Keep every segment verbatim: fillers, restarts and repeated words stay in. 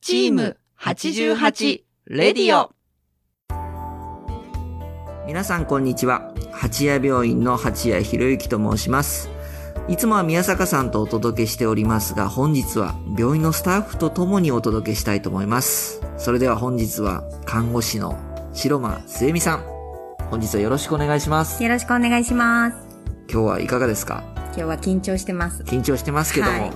チームはちじゅうはちレディオ。 皆さんこんにちは。八谷病院の八谷博之と申します。いつもは宮坂さんとお届けしておりますが、本日は病院のスタッフと共にお届けしたいと思います。それでは本日は看護師の白間末美さん、本日はよろしくお願いします。 よろしくお願いします。 今日はいかがですか？ 今日は緊張してます。 緊張してますけども、はい、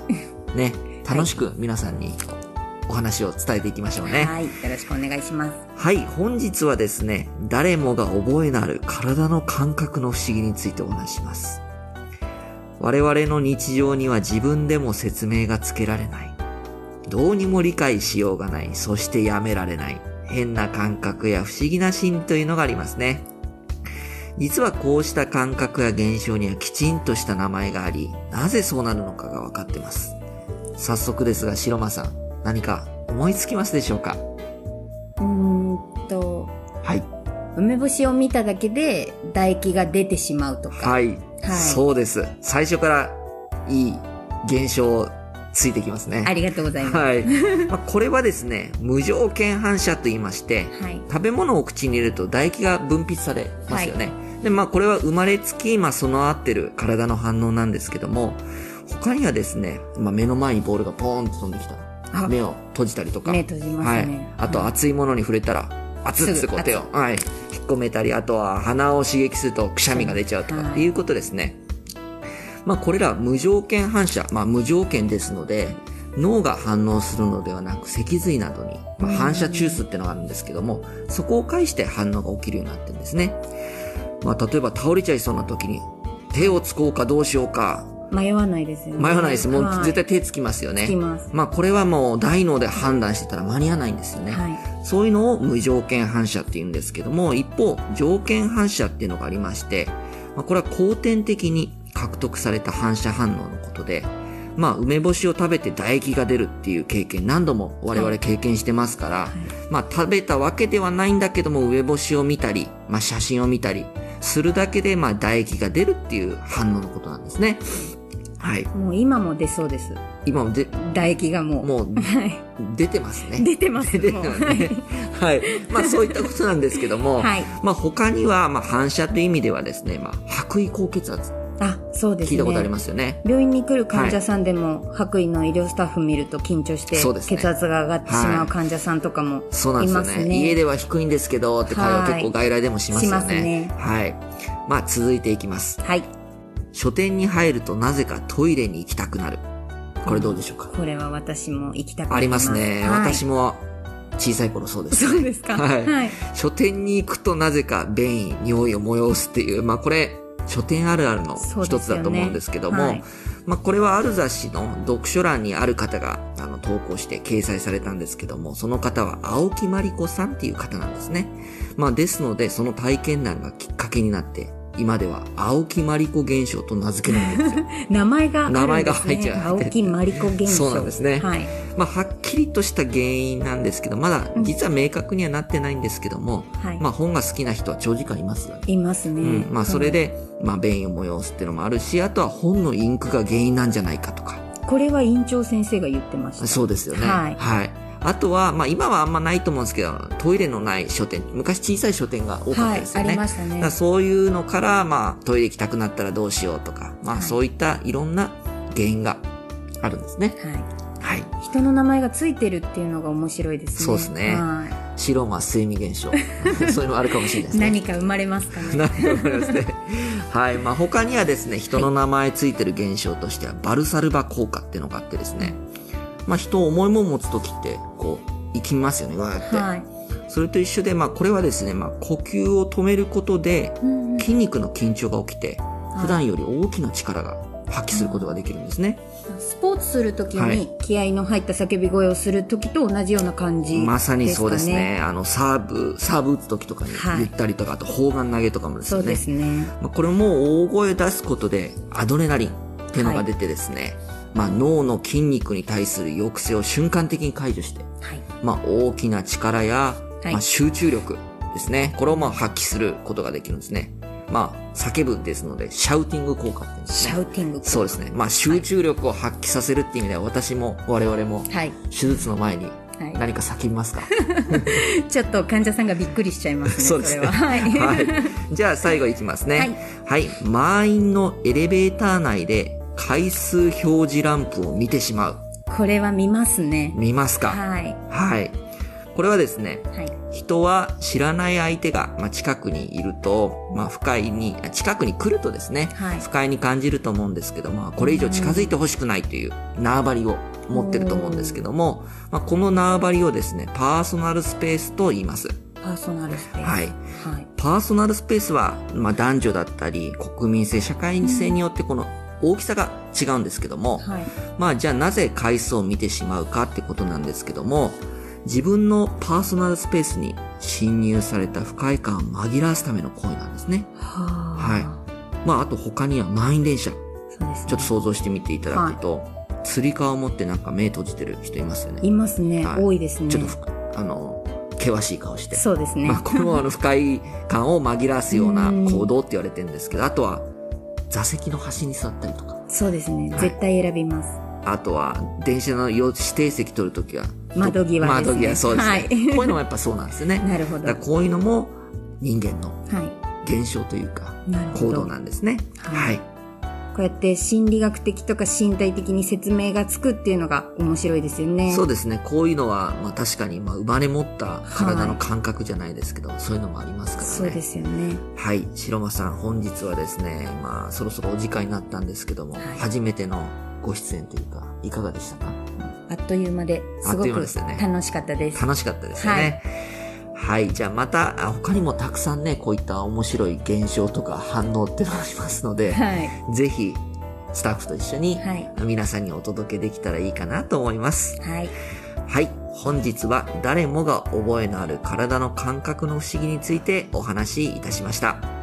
ね、楽しく皆さんにお話を伝えていきましょうね。 はい、よろしくお願いします。 はい、本日はですね、誰もが覚えのある体の感覚の不思議についてお話します。我々の日常には自分でも説明がつけられない。どうにも理解しようがない。そしてやめられない。変な感覚や不思議なシーンというのがありますね。実はこうした感覚や現象にはきちんとした名前があり、なぜそうなるのかが分かっています。早速ですが、白間さん、何か思いつきますでしょうか？ うーんと、 はい。 梅干しを見ただけで唾液が出てしまうとか。 はい。 はい、 そうです。最初からいい現象ついてきますね。 ありがとうございます。 はい。まあ、これはですね、無条件反射と言いまして、はい、食べ物を口に入れると唾液が分泌されますよね。はい、で、まあこれは生まれつき、まあ備わってる体の反応なんですけども、他にはですね、まあ目の前にボールがポーンと飛んできた。目を閉じたりとか。 目閉じますね。 はい。あと熱いものに触れたら、熱々こう手を、はい、引っ込めたり、あとは鼻を刺激するとくしゃみが出ちゃうとかっていうことですね。まあこれら無条件反射、まあ無条件ですので、脳が反応するのではなく脊髄などに、まあ、反射中枢っていうのがあるんですけども、そこを介して反応が起きるようになってるんですね。まあ例えば倒れちゃいそうな時に手をつこうかどうしようか。 迷わないですよね。 迷わないです。もう絶対手つきますよね。 つきます。 まあこれはもう大脳で判断してたら間に合わないんですよね。はい、そういうのを無条件反射って言うんですけども、一方条件反射っていうのがありまして、まあ、これは後天的に獲得された反射反応のことで、まあ梅干しを食べて唾液が出るっていう経験何度も我々経験してますから、はい、まあ食べたわけではないんだけども梅干しを見たり、まあ写真を見たりするだけでまあ唾液が出るっていう反応のことなんですね。はい。 もう今も出そうです。 今もで、 唾液がもう。 もう、出てますね。 出てます。 出てますね。はい。まあそういったことなんですけども、はい、まあ他には、まあ反射という意味ではですね、まあ白衣高血圧。 あ、そうですね。 聞いたことありますよね。 病院に来る患者さんでも、はい、白衣の医療スタッフ見ると緊張して、血圧が上がってしまう患者さんとかもいますね。 そうなんですよね。家では低いんですけど、って会話結構外来でもしますよね。しますね。はい。まあ続いていきます。はい。書店に入るとなぜかトイレに行きたくなる。これどうでしょうか？ これは私も行きたくなります。 ありますね。はい、私も小さい頃そうです、ね。 そうですか。 はい。はい、書店に行くとなぜか便意、匂いを催すっていう、まあこれ、書店あるあるの一つだと思うんですけども、ねはい、まあこれはある雑誌の読書欄にある方があの投稿して掲載されたんですけども、その方は青木まりこさんっていう方なんですね。まあですので、その体験談がきっかけになって、今では青木まりこ現象と名付けられてるんですよ。 名前があるんですね。 名前が入っちゃう。 青木まりこ現象。 そうなんですね。 はい。 まあはっきりとした原因なんですけど、まだ実は明確にはなってないんですけども、うん、まあ本が好きな人は長時間いますよね。 いますね。 うん。まあそれで、まあ便意を催すっていうのもあるし、あとは本のインクが原因なんじゃないかとか。 これは院長先生が言ってました。 そうですよね。 はい。 はい。あとは、まあ今はあんまないと思うんですけど、トイレのない書店、昔小さい書店が多かったですよね。 はい、ありましたね。 だからそういうのから、まあトイレ行きたくなったらどうしようとか、まあそういったいろんな原因があるんですね。 はい。はい。人の名前がついてるっていうのが面白いですね。 そうですね。はい。白間末美現象。そういうのあるかもしれないですね。 何か生まれますかね。 何か生まれますね。はい。まあ他にはですね、人の名前ついてる現象としては、バルサルバ効果っていうのがあってですね、まあ人を重いもん持つときって、こう、生きますよね、わーって。はい。それと一緒で、まあこれはですね、まあ呼吸を止めることで、筋肉の緊張が起きて、普段より大きな力が発揮することができるんですね。 スポーツするときに気合の入った叫び声をするときと同じような感じですかね。 まさにそうですね。あの、サーブ、サーブ打つときとかに言ったりとか、はい、あと砲丸投げとかもですね。 そうですね。 まあ、これも大声出すことでアドレナリンっていうのが出てですね、はい、まあ脳の筋肉に対する抑制を瞬間的に解除して、はい、まあ大きな力や、はい、まあ集中力ですね。これをまあ発揮することができるんですね。まあ、叫ぶですので、シャウティング効果って言うんですね。 シャウティング効果。 そうですね。まあ、集中力を発揮させるっていう意味では、私も我々も、はい、手術の前にはい、 何か叫びますか？ ちょっと患者さんがびっくりしちゃいますね。 そうですね。 それは。はい。 はい。じゃあ最後いきますね。はい。はい。満員のエレベーター内で回数表示ランプを見てしまう。 これは見ますね。 見ますか？ はい。 はい。これはですね、 はい、 人は知らない相手が、まあ、近くにいると、まあ、不快に、近くに来るとですね、はい、不快に感じると思うんですけども、まあ、これ以上近づいてほしくないという縄張りを持ってると思うんですけども、まあ、この縄張りをですね、パーソナルスペースと言います。 パーソナルスペース。 はい。 はい、 パーソナルスペースは、まあ、男女だったり、国民性、社会性によってこの大きさが違うんですけども、はい、まあ、じゃあなぜ回数を見てしまうかってことなんですけども、自分のパーソナルスペースに侵入された不快感を紛らわすための行為なんですね。 ははい。まあ、あと他には満員電車。 そうですね。 ちょっと想像してみていただくと、はい、つり革を持ってなんか目閉じてる人いますよね。 いますね。はい、多いですね。 ちょっと、あの、険しい顔して。 そうですね。 まあ、このあの不快感を紛らわすような行動って言われてるんですけど、あとは座席の端に座ったりとか。 そうですね。はい、絶対選びます。 あとは、電車の指定席取るときは、 窓際ですね。 窓際、そうですね。はい、こういうのもやっぱそうなんですよね。 なるほど。 だからこういうのも人間の現象というか、行動なんですね。はい。はい、 こうやって心理学的とか身体的に説明がつくっていうのが面白いですよね。 そうですね。こういうのは、まあ確かに、まあ生まれ持った体の感覚じゃないですけど、はい、そういうのもありますからね。 そうですよね。 はい。白間さん、本日はですね、まあそろそろお時間になったんですけども、はい、初めてのご出演というか、いかがでしたか？ あっという間で、すごく楽しかったです。 楽しかったですよね。はい。はい。じゃあまた、他にもたくさんね、こういった面白い現象とか反応ってのがありますので、はい、ぜひ、スタッフと一緒に、皆さんにお届けできたらいいかなと思います。 はい。 はい。本日は誰もが覚えのある体の感覚の不思議についてお話しいたしました。